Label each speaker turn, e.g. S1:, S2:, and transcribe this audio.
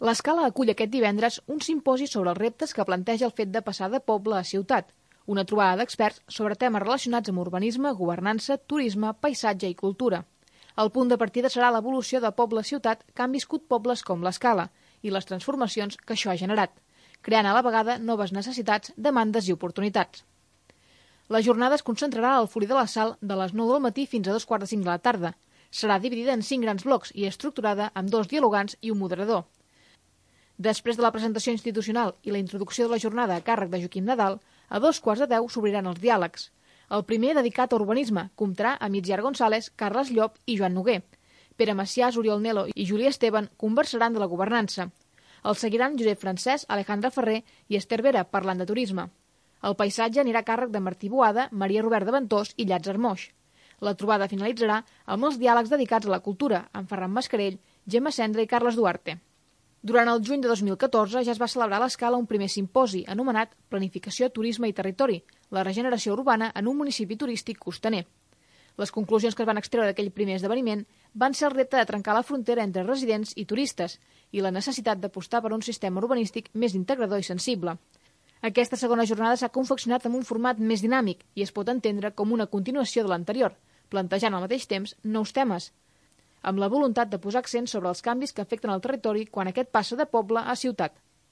S1: L'Escala acull aquest divendres un simposi sobre els reptes que planteja el fet de passar de poble a ciutat, una trobada d'experts sobre temes relacionats amb urbanisme, governança, turisme, paisatge i cultura. El punt de partida serà l'evolució de poble a ciutat que han viscut pobles com l'Escala i les transformacions que això ha generat, creant a la vegada noves necessitats, demandes i oportunitats. La jornada es concentrarà al Folí de la Sal de les 9 del matí fins a 2:45 de la tarda. Serà dividida en 5 grans blocs i estructurada amb 2 dialogants i un moderador. Després de la presentació institucional i la introducció de la jornada a càrrec de Joaquim Nadal, a 2:15 s'obriran els diàlegs. El primer, dedicat a urbanisme, comptarà amb Itziar González, Carles Llop i Joan Noguer. Pere Maciàs, Oriol Nelo i Júlia Esteban conversaran de la governança. El seguiran Josep Francesc, Alejandra Ferrer i Esther Vera parlant de turisme. El paisatge anirà a càrrec de Martí Boada, Maria Robert de Ventós i Llàtzer Moix. La trobada finalitzarà amb els diàlegs dedicats a la cultura, amb Ferran Mascarell, Gemma Cendra i Carles Duarte. Durant el juny de 2014 ja es va celebrar a l'Escala un primer simposi anomenat Planificació, Turisme i Territori, la regeneració urbana en un municipi turístic costaner. Les conclusions que es van extreure d'aquell primer esdeveniment van ser el repte de trencar la frontera entre residents i turistes i la necessitat d'apostar per un sistema urbanístic més integrador i sensible. Aquesta segona jornada s'ha confeccionat amb un format més dinàmic i es pot entendre com una continuació de l'anterior, plantejant al mateix temps nous temes, amb la voluntat de posar accent sobre els canvis que afecten el territori quan aquest passa de poble a ciutat.